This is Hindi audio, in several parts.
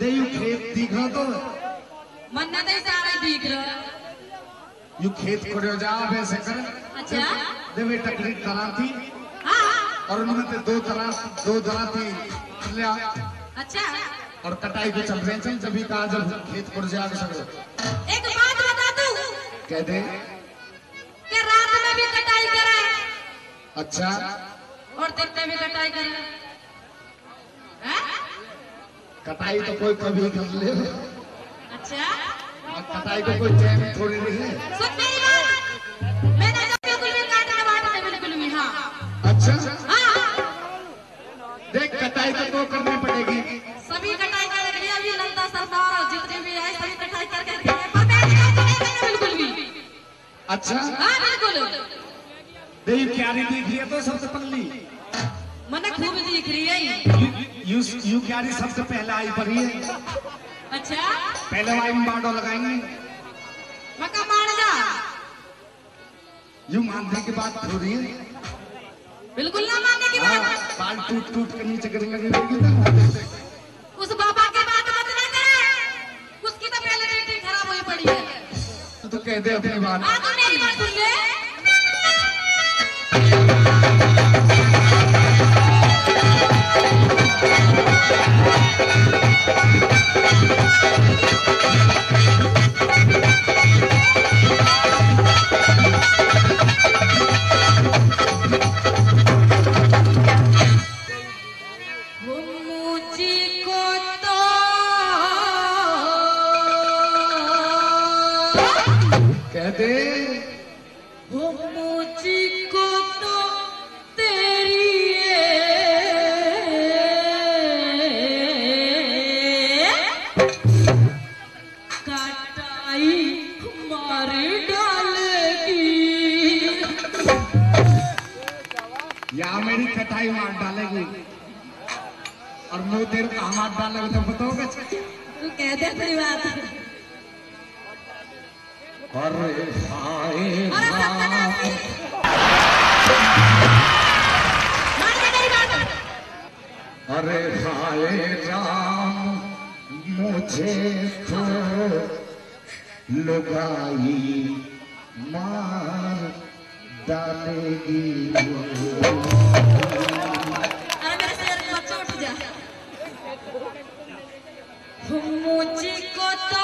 यू खेत दिख रहा तो मन्ना दे सारा दिख रहा यू खेत खोड़े जा वैसे कर। अच्छा देवे टकरी तरह थी और उनमें ते दो तरह थी लिया। अच्छा और कटाई को चल रहे हैं जब भी कहा जब खेत खोड़ जा सको। एक बात बता दूं कह दे कि रात में भी कटाई करे। अच्छा और दिन में भी कटाई करे। कटाई तो कोई कभी कर ले। अच्छा कटाई को कोई टाइम थोड़ी नहीं है। सुन मेरी बात मैंने जब बिल्कुल भी काटने वाटने बिल्कुल भी हाँ। अच्छा हाँ देख कटाई तो करनी पड़ेगी। सभी कटाई करेंगे अभी नंदा सरदार जितने भी आए सभी कटाई करके रखेंगे पर मैं नहीं करेंगे बिल्कुल भी। अच्छा हाँ बिल्कुल देवी क्यारी दिख रही है तो सबसे पहली मने खूब दिख रही है। यू क्यारी सबसे पहले आई पड़ी है। अच्छा पहले वाई में बाडो लगाएंगे मका मार जा। यू मानने की बात हो रही है। बिल्कुल ना मानने की बात। बाल टूट के नीचे गिरने लगी उस बाबा के बात मत ना करे उसकी तो पहले रेटिंग खराब हुई पड़ी है। तो कह दे अपनी बात। हाँ तो मेरी बात सुन ले। मुझको तो तेरी कटाई मार डालेगी। या मेरी कटाई मार डालेगी और मैं तेरे को मार डालेगा तो बताओगे। तू कह दे तेरी बात। अरे हाय अरे हाय राम मुझे तो लुगाई मार डालेगी। अरे मेरे सिर में चोट जा। मुझको तो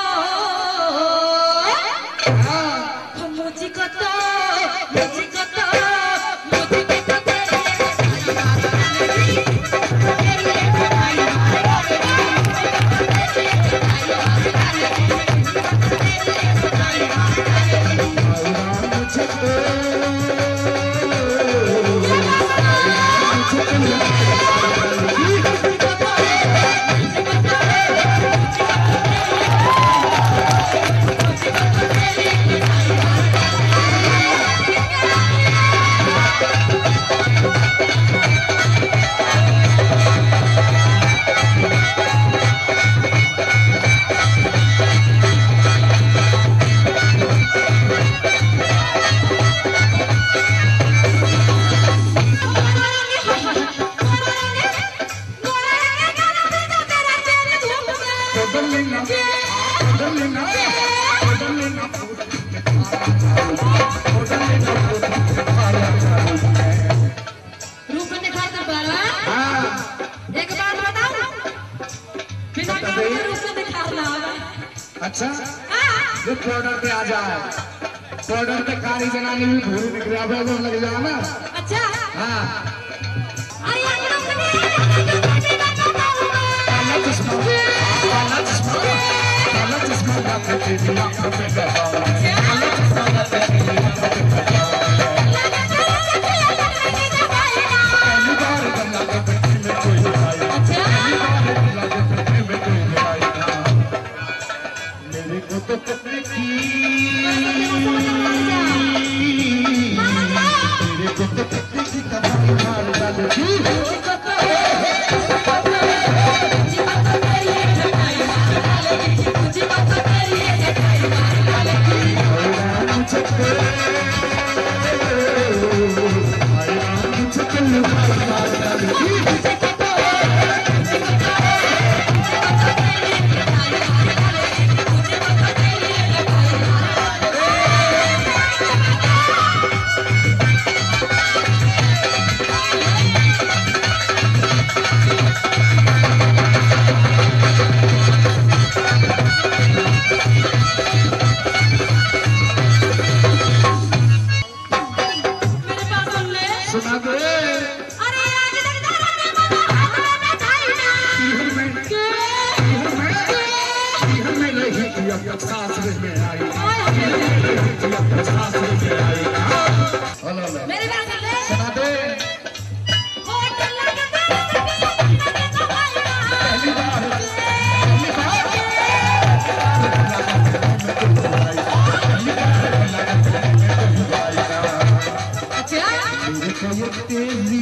अच्छा जो बॉर्डर पे आ जाए बॉर्डर पे कारी जनानी भी भूल दिख रहा है वो लग जाए ना। अच्छा हाँ मुझे अब सासरे में आई ओए अब सासरे में आई हेलो मेरी बात सुन ले सुना दे होटल लगे तो पहली बार अच्छा मेरे को ये तेरी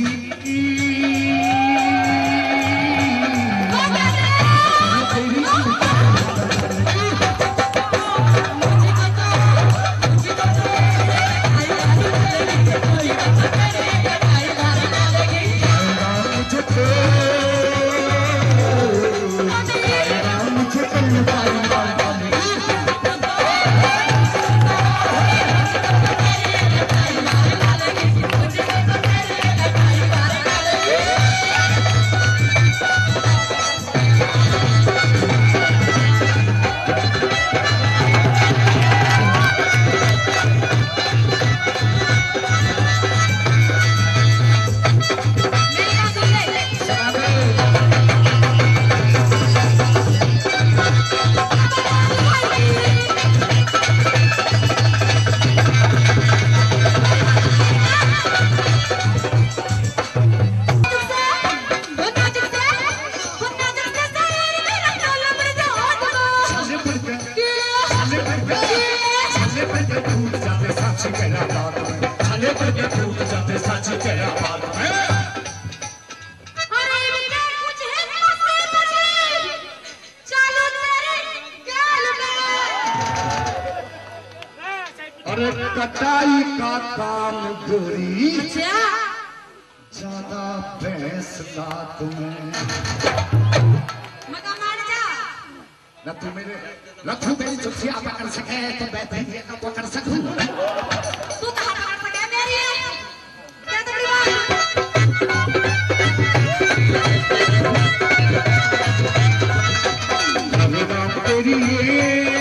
अरे कटाई का काम गोरी ज्यादा भैंस ना तुम्हें न तू मेरे लखू मेरी चुप्सिया पकड़ सके तो मैं तेरी न पकड़ सकूं तू तो हाथ पकड़ सके मेरी क्या तकलीफ है तेरी